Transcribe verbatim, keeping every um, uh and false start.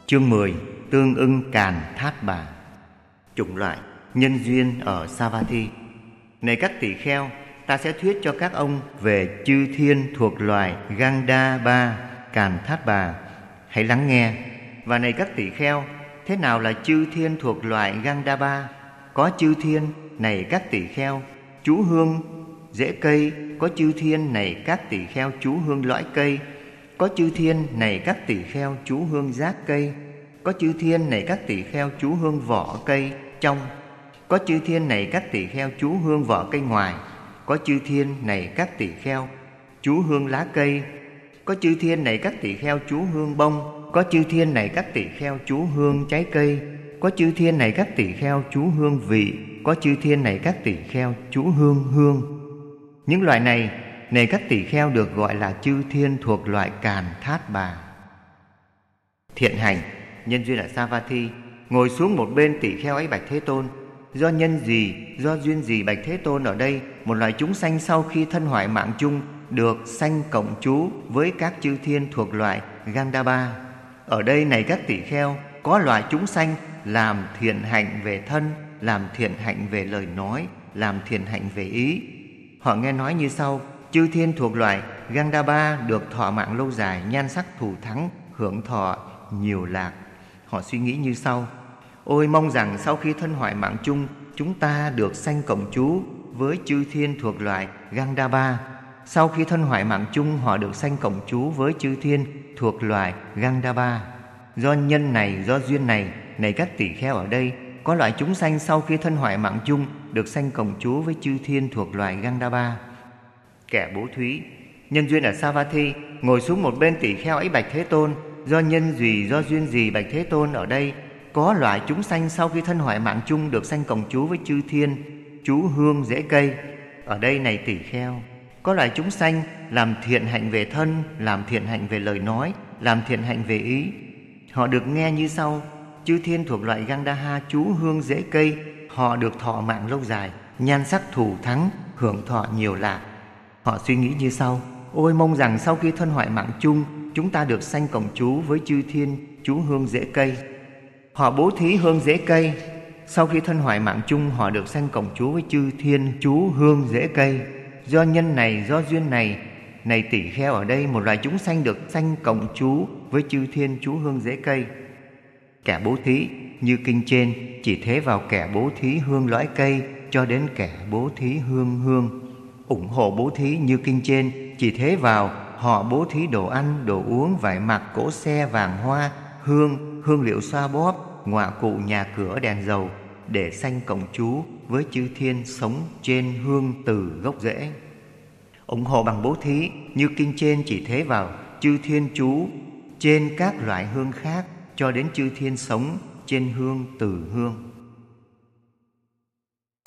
Chương mười. Tương ưng Càn Thát Bà. Chủng loại nhân duyên ở Savatthi. Này các tỳ kheo, ta sẽ thuyết cho các ông về chư thiên thuộc loài Gandhaba Càn Thát Bà. Hãy lắng nghe. Và này các tỳ kheo, thế nào là chư thiên thuộc loài Gandhaba? Có chư thiên này các tỳ kheo chú hương rễ cây, có chư thiên này các tỳ kheo chú hương lõi cây, có chư thiên này các tỳ kheo chú hương giác cây, có chư thiên này các tỳ kheo chú hương vỏ cây trong, có chư thiên này các tỳ kheo chú hương vỏ cây ngoài, có chư thiên này các tỳ kheo chú hương lá cây, có chư thiên này các tỳ kheo chú hương bông, có chư thiên này các tỳ kheo chú hương trái cây, có chư thiên này các tỳ kheo chú hương vị, có chư thiên này các tỳ kheo chú hương hương. Những loại này, này các tỳ kheo được gọi là chư thiên thuộc loại Càn Thát Bà. Thiện hành nhân duyên ở Savatthi. Ngồi xuống một bên, tỳ kheo ấy bạch Thế Tôn: do nhân gì, do duyên gì bạch Thế Tôn, ở đây một loài chúng sanh sau khi thân hoại mạng chung được sanh cộng trú với các chư thiên thuộc loại Gandhaba. Ở đây này các tỳ kheo, có loài chúng sanh làm thiện hạnh về thân, làm thiện hạnh về lời nói, làm thiện hạnh về ý. Họ nghe nói như sau: chư thiên thuộc loại Gandhaba được thọ mạng lâu dài, nhan sắc thù thắng, hưởng thọ nhiều lạc. Họ suy nghĩ như sau: ôi mong rằng sau khi thân hoại mạng chung, chúng ta được sanh cộng trú với chư thiên thuộc loại Gandhaba. Sau khi thân hoại mạng chung, họ được sanh cộng trú với chư thiên thuộc loại Gandhaba. Do nhân này, do duyên này, này các tỳ kheo, ở đây có loại chúng sanh sau khi thân hoại mạng chung được sanh cộng trú với chư thiên thuộc loại Gandhaba. Kẻ bố thí nhân duyên ở Savatthi. Ngồi xuống một bên, tỳ kheo ấy bạch Thế Tôn: do nhân gì, do duyên gì bạch Thế Tôn, ở đây có loại chúng sanh sau khi thân hoại mạng chung được sanh cộng trú với chư thiên chú hương rễ cây. Ở đây này tỳ kheo, có loại chúng sanh làm thiện hạnh về thân, làm thiện hạnh về lời nói, làm thiện hạnh về ý. Họ được nghe như sau: chư thiên thuộc loại Gandhara chú hương rễ cây, họ được thọ mạng lâu dài, nhan sắc thù thắng, hưởng thọ nhiều lạc. Họ suy nghĩ như sau: ôi mong rằng sau khi thân hoại mạng chung, chúng ta được sanh cộng trú với chư thiên chú hương rễ cây. Họ bố thí hương rễ cây. Sau khi thân hoại mạng chung, họ được sanh cộng trú với chư thiên chú hương rễ cây. Do nhân này, do duyên này, này tỳ kheo, ở đây một loài chúng sanh được sanh cộng trú với chư thiên chú hương rễ cây. Kẻ bố thí như kinh trên chỉ thế vào kẻ bố thí hương lõi cây cho đến kẻ bố thí hương hương. Ủng hộ bố thí như kinh trên chỉ thế vào họ bố thí đồ ăn, đồ uống, vải mặc, cỗ xe, vàng hoa, hương, hương liệu xoa bóp, ngọa cụ, nhà cửa, đèn dầu, để sanh cộng trú với chư thiên sống trên hương từ gốc rễ. Ủng hộ bằng bố thí như kinh trên chỉ thế vào chư thiên chú trên các loại hương khác cho đến chư thiên sống trên hương từ hương.